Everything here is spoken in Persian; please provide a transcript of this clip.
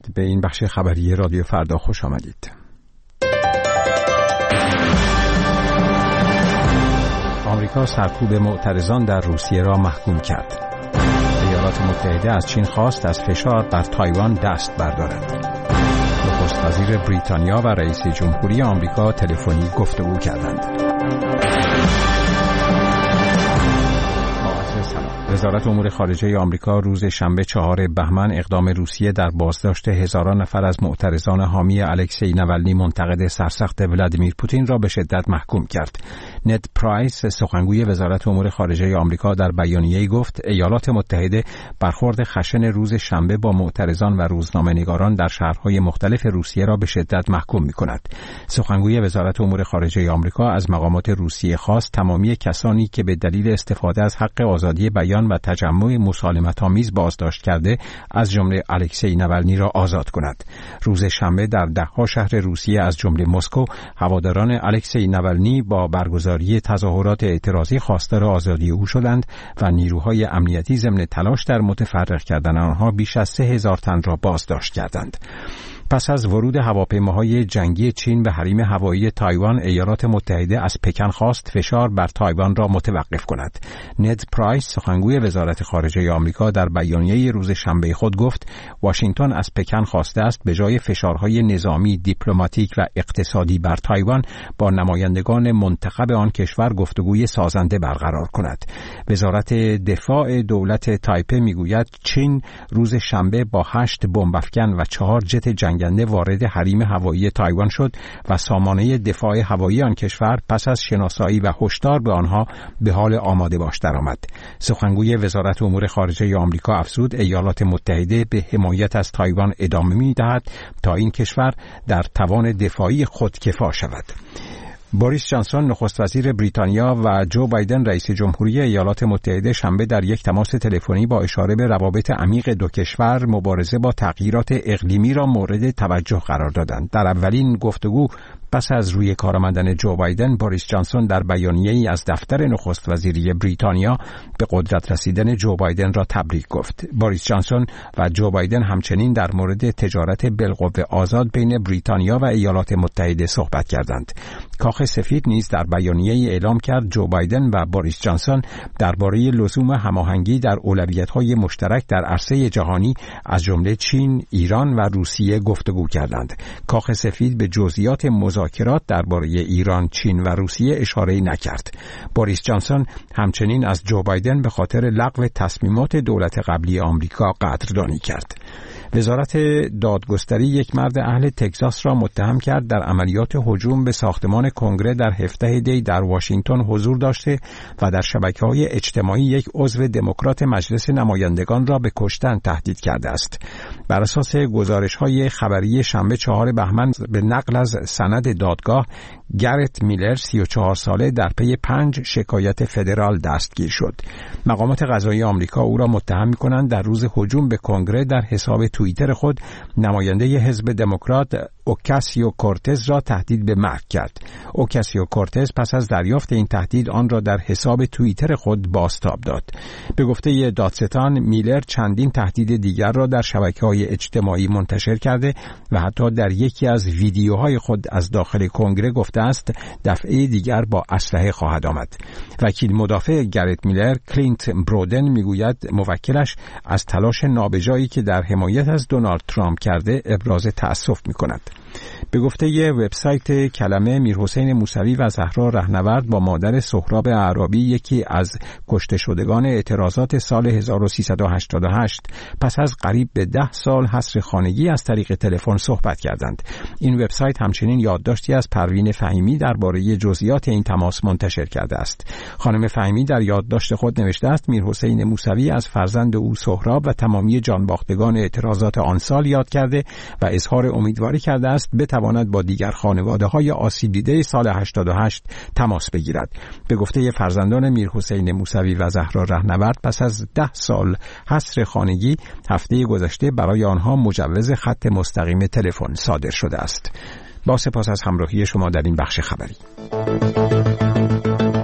به این بخش خبری رادیو فردا خوش آمدید. آمریکا سرکوب معترضان در روسیه را محکوم کرد. ایالات متحده از چین خواست از فشار بر تایوان دست بردارد. نخست وزیر بریتانیا و رئیس جمهوری آمریکا تلفنی گفتگو کردند. وزارت امور خارجه آمریکا روز شنبه 4 بهمن اقدام روسیه در بازداشت هزاران نفر از معترضان حامی الکسی ناولنی منتقد سرسخت ولادیمیر پوتین را به شدت محکوم کرد. نت پرایس سخنگوی وزارت امور خارجه آمریکا در بیانیه‌ای گفت ایالات متحده برخورد خشن روز شنبه با معترضان و روزنامه‌نگاران در شهرهای مختلف روسیه را به شدت محکوم می‌کند. سخنگوی وزارت امور خارجه آمریکا از مقامات روسیه خواست تمامی کسانی که به دلیل استفاده از حق آزادی بیان و تجمع مسالمت‌آمیز بازداشت کرده از جمله الکسی ناولنی را آزاد کند. روز شنبه در ده‌ها شهر روسیه از جمله مسکو هواداران الکسی ناولنی با برگزاری تظاهرات اعتراضی خواستار آزادی او شدند و نیروهای امنیتی ضمن تلاش در متفرق کردن آنها بیش از 3000 تن را بازداشت کردند. پس از ورود هواپیماهای جنگی چین به حریم هوایی تایوان، ایالات متحده از پکن خواست فشار بر تایوان را متوقف کند. ند پرایس سخنگوی وزارت خارجه آمریکا در بیانیه روز شنبه خود گفت واشنگتن از پکن خواسته است به جای فشارهای نظامی، دیپلماتیک و اقتصادی بر تایوان با نمایندگان منتخب آن کشور گفتگوی سازنده برقرار کند. وزارت دفاع دولت تایپه میگوید چین روز شنبه با 8 بمب‌افکن و 4 جت جنگنده وارد حریم هوایی تایوان شد و سامانه دفاع هوایی آن کشور پس از شناسایی و هشدار به آنها به حال آماده باش درآمد. سخنگوی وزارت امور خارجه آمریکا افزود ایالات متحده به حمایت از تایوان ادامه می‌دهد تا این کشور در توان دفاعی خود کفا شود. بوریس جانسون نخست وزیر بریتانیا و جو بایدن رئیس جمهوری ایالات متحده شنبه در یک تماس تلفنی با اشاره به روابط عمیق دو کشور مبارزه با تغییرات اقلیمی را مورد توجه قرار دادند. در اولین گفتگو پس از روی کار آمدن جو بایدن، بوریس جانسون در بیانیه‌ای از دفتر نخست وزیری بریتانیا به قدرت رسیدن جو بایدن را تبریک گفت. بوریس جانسون و جو بایدن همچنین در مورد تجارت بالقوه آزاد بین بریتانیا و ایالات متحده صحبت کردند. کاخ سفید نیز در بیانیه‌ای اعلام کرد جو بایدن و بوریس جانسون درباره لزوم هماهنگی در اولویت‌های مشترک در عرصه جهانی از جمله چین، ایران و روسیه گفتگو کردند. کاخ سفید به جزئیات مذاکرات درباره ایران، چین و روسیه اشاره نکرد. بوریس جانسون همچنین از جو بایدن به خاطر لغو تصمیمات دولت قبلی آمریکا قدردانی کرد. وزارت دادگستری یک مرد اهل تگزاس را متهم کرد در عملیات هجوم به ساختمان کنگره در 17 دی در واشنگتن حضور داشته و در شبکه‌های اجتماعی یک عضو دموکرات مجلس نمایندگان را به کشتن تهدید کرده است. بر اساس گزارش‌های خبری شنبه 4 بهمن به نقل از سند دادگاه، گرت میلر 34 ساله در پی 5 شکایت فدرال دستگیر شد. مقامات قضایی آمریکا او را متهم می‌کنند در روز هجوم به کنگره در حساب توییتر خود نماینده حزب دموکرات اوکاسیو کورتز را تهدید به مرگ کرد. اوکاسیو کورتز پس از دریافت این تهدید آن را در حساب توییتر خود بازتاب داد. به گفته دادستان، میلر چندین تهدید دیگر را در شبکه‌های اجتماعی منتشر کرده و حتی در یکی از ویدیوهای خود از داخل کنگره گفته است دفعه دیگر با اسلحه خواهد آمد. وکیل مدافع گرت میلر، کلینت برودن، میگوید موکلش از تلاش نابجایی که در حمایت از دونالد ترامپ کرده ابراز تأسف می‌کند. به گفته وبسایت کلمه، میرحسین موسوی و زهرا رهنورد با مادر سهراب اعرابی، یکی از کشته شدگان اعتراضات سال 1388 پس از قریب به 10 سال حصر خانگی از طریق تلفن صحبت کردند. این وبسایت همچنین یادداشتی از پروین فهیمی درباره جزئیات این تماس منتشر کرده است. خانم فهیمی در یادداشت خود نوشته است میرحسین موسوی از فرزند او سهراب و تمامی جانباختگان اعتراضات آن سال یاد کرده و اظهار امیدواری کرده است بتواند با دیگر خانواده‌های آسیب دیده سال 88 تماس بگیرد. به گفته فرزندان میرحسین موسوی و زهرا رهنورد، پس از 10 سال حصر خانگی هفته گذشته برای آنها مجوز خط مستقیم تلفن صادر شده است. با سپاس از همراهی شما در این بخش خبری.